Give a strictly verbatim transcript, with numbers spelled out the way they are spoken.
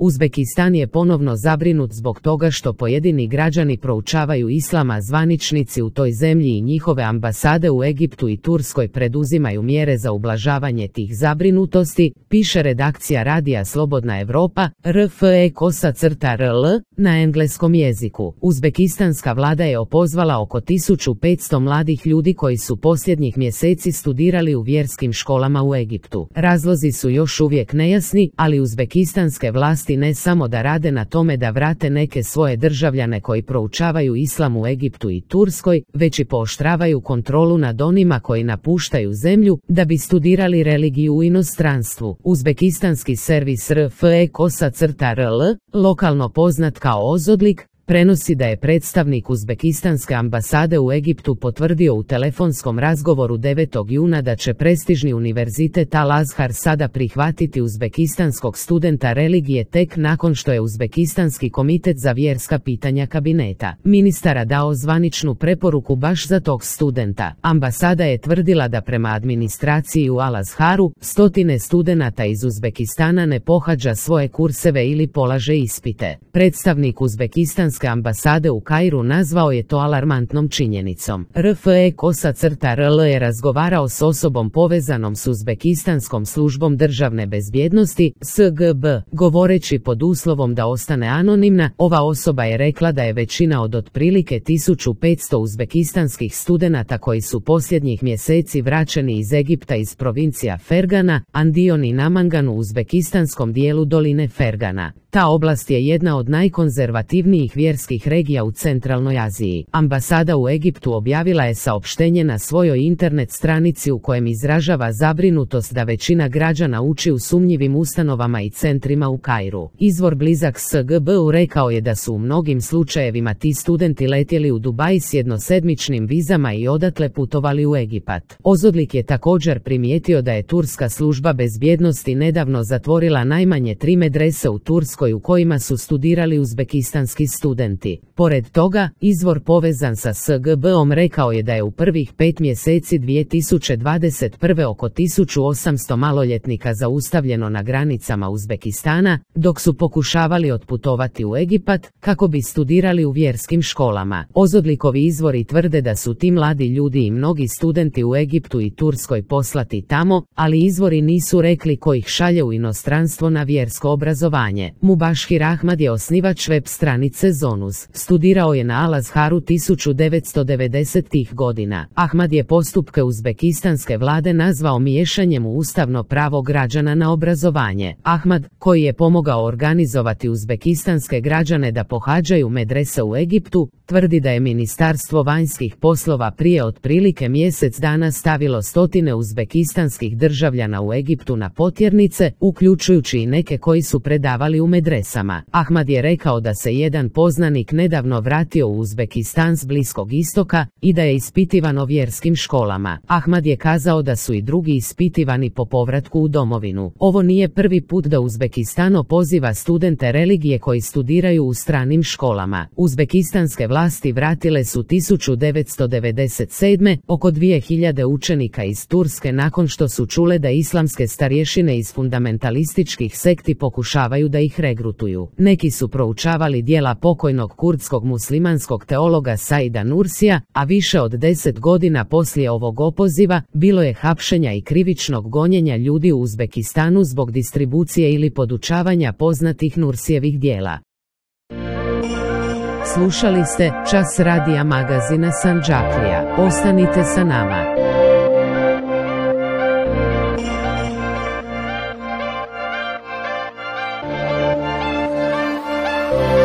Uzbekistan je ponovno zabrinut zbog toga što pojedini građani proučavaju islama, zvaničnici u toj zemlji i njihove ambasade u Egiptu i Turskoj preduzimaju mjere za ublažavanje tih zabrinutosti, piše redakcija radija Slobodna Europa, R F E kosa crta R L, na engleskom jeziku. Uzbekistanska vlada je opozvala oko tisuću petsto mladih ljudi koji su posljednjih mjeseci studirali u vjerskim školama u Egiptu. Razlozi su još uvijek nejasni, ali uzbekistanske vlasti ne samo da rade na tome da vrate neke svoje državljane koji proučavaju islam u Egiptu i Turskoj, već i pooštravaju kontrolu nad onima koji napuštaju zemlju da bi studirali religiju u inostranstvu. Uzbekistanski servis R F E kosa crta R L, lokalno poznat kao Ozodlik, prenosi da je predstavnik Uzbekistanske ambasade u Egiptu potvrdio u telefonskom razgovoru devetog juna da će prestižni univerzitet Al-Azhar sada prihvatiti uzbekistanskog studenta religije tek nakon što je Uzbekistanski komitet za vjerska pitanja kabineta ministara dao zvaničnu preporuku baš za tog studenta. Ambasada je tvrdila da prema administraciji u Al-Azharu stotine studenata iz Uzbekistana ne pohađa svoje kurseve ili polaže ispite. Predstavnik Uzbekistanske ambasade u Kairu nazvao je to alarmantnom činjenicom. R F E kosa crta R L je razgovarao s osobom povezanom s Uzbekistanskom službom državne bezbjednosti, S G B, govoreći pod uslovom da ostane anonimna. Ova osoba je rekla da je većina od otprilike tisuću petsto uzbekistanskih studenata koji su posljednjih mjeseci vraćeni iz Egipta iz provincija Fergana, Andion i Namangan u uzbekistanskom dijelu doline Fergana. Ta oblast je jedna od najkonzervativnijih vjerskih regija u centralnoj Aziji. Ambasada u Egiptu objavila je saopštenje na svojoj internet stranici u kojem izražava zabrinutost da većina građana uči u sumnjivim ustanovama i centrima u Kairu. Izvor blizak S G B-u rekao je da su u mnogim slučajevima ti studenti letjeli u Dubaj s jednosedmičnim vizama i odatle putovali u Egipat. Ozodlik je također primijetio da je turska služba bezbjednosti nedavno zatvorila najmanje tri medrese u Turskoj u kojima su studirali uzbekistanski studenti. Pored toga, izvor povezan sa S G B-om rekao je da je u prvih pet mjeseci dvije tisuće dvadeset prve oko tisuću osamsto maloljetnika zaustavljeno na granicama Uzbekistana, dok su pokušavali otputovati u Egipat kako bi studirali u vjerskim školama. Ozodlikovi izvori tvrde da su ti mladi ljudi i mnogi studenti u Egiptu i Turskoj poslati tamo, ali izvori nisu rekli ko ih šalje u inostranstvo na vjersko obrazovanje. Mubashir Ahmad je osnivač web stranice Zonuz. Studirao je na Al-Azharu tisuću devetsto devedesetih godina. Ahmad je postupke uzbekistanske vlade nazvao miješanjem u ustavno pravo građana na obrazovanje. Ahmad, koji je pomogao organizovati uzbekistanske građane da pohađaju medrese u Egiptu, tvrdi da je Ministarstvo vanjskih poslova prije otprilike mjesec dana stavilo stotine uzbekistanskih državljana u Egiptu na potjernice, uključujući i neke koji su predavali u medresama. Ahmad je rekao da se jedan poznanik nedavno vratio u Uzbekistan s Bliskog istoka i da je ispitivan o vjerskim školama. Ahmad je kazao da su i drugi ispitivani po povratku u domovinu. Ovo nije prvi put da Uzbekistan opoziva studente religije koji studiraju u stranim školama. Uzbekistanske vlasti vratile su tisuću devetsto devedeset sedme oko dvije hiljade učenika iz Turske nakon što su čule da islamske starješine iz fundamentalističkih sekti pokušavaju da ih regrutuju. Neki su proučavali djela pokojnog kurdskog muslimanskog teologa Saida Nursija, a više od deset godina poslije ovog opoziva bilo je hapšenja i krivičnog gonjenja ljudi u Uzbekistanu zbog distribucije ili podučavanja poznatih Nursijevih djela. Slušali ste Čas radija magazina Sandžaklija. Ostanite sa nama. Oh